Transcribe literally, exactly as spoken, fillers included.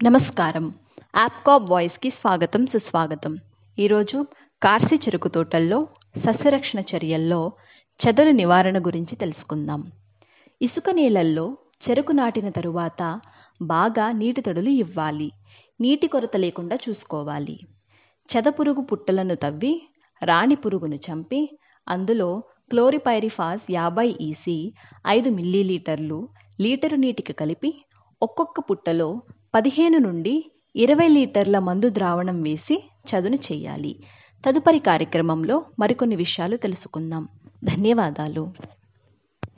నమస్కారం. యాప్కాప్ వాయిస్కి స్వాగతం సుస్వాగతం. ఈరోజు కార్సి చెరుకు తోటల్లో సస్యరక్షణ చర్యల్లో చెదలు నివారణ గురించి తెలుసుకుందాం. ఇసుక నేలల్లో చెరుకు నాటిన తరువాత బాగా నీటి తడులు ఇవ్వాలి. నీటి కొరత లేకుండా చూసుకోవాలి. చెదపురుగు పుట్టలను తవ్వి రాణి పురుగును చంపి అందులో క్లోరిపైరిఫాస్ యాభై ఈసీ ఐదు మిల్లీలీటర్లు లీటరు నీటికి కలిపి ఒక్కొక్క పుట్టలో పదిహేను నుండి ఇరవై లీటర్ల మందు ద్రావణం వేసి చదును చేయాలి. తదుపరి కార్యక్రమంలో మరికొన్ని విషయాలు తెలుసుకుందాం. ధన్యవాదాలు.